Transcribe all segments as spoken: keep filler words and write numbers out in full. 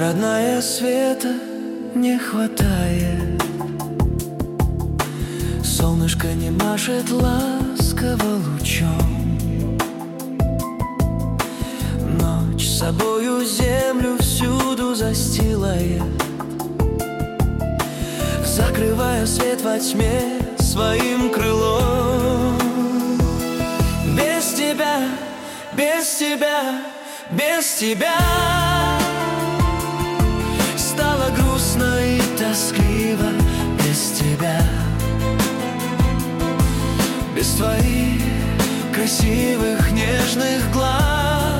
родная, света не хватает. Солнышко не машет ласково лучом. Ночь собою землю всюду застилает, закрывая свет во тьме своим крылом. Без тебя, без тебя, без тебя стало грустно и тоскливо. Без тебя, без твоих красивых нежных глаз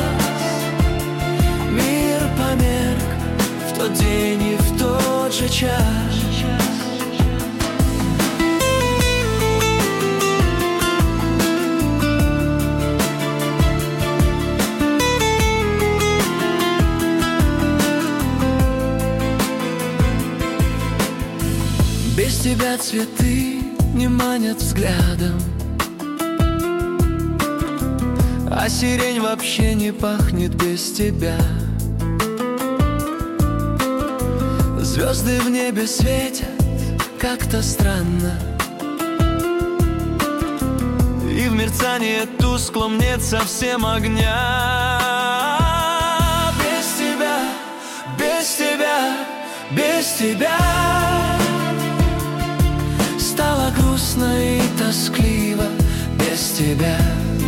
мир померк в тот день и в тот же час. Без тебя цветы не манят взглядом, а сирень вообще не пахнет без тебя. Звезды в небе светят как-то странно, и в мерцании тусклом нет совсем огня. Без тебя, без тебя, без тебя стало грустно и тоскливо. Без тебя,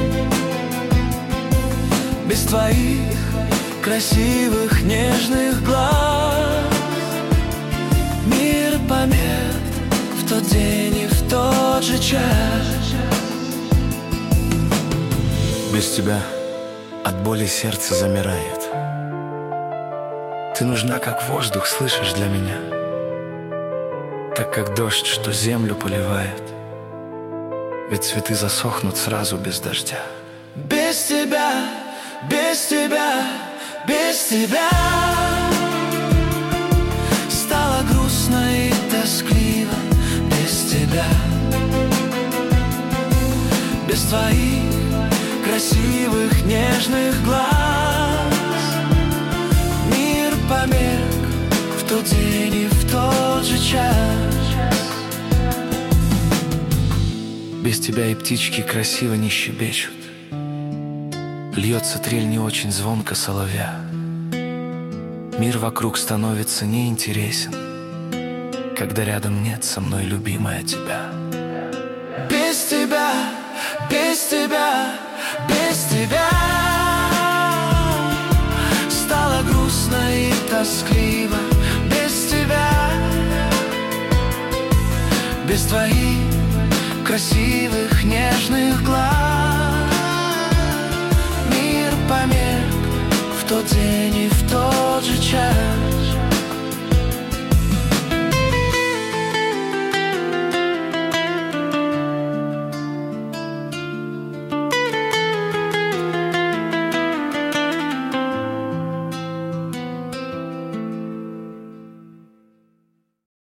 без твоих красивых нежных глаз мир померк в тот день и в тот же час. Без тебя от боли сердце замирает. Ты нужна, как воздух, слышишь, для меня, так как дождь, что землю поливает, ведь цветы засохнут сразу без дождя. Без тебя, без тебя, без тебя стало грустно и тоскливо. Без тебя, без твоих красивых нежных глаз мир померк в тот день и в тот же час. Без тебя и птички красиво не щебечут, льется трель не очень звонко соловья. Мир вокруг становится неинтересен, когда рядом нет со мной, любимая, тебя. Без тебя, без тебя, без тебя стало грустно и тоскливо. Без тебя, без твоих красивых нежных глаз мир померк в тот день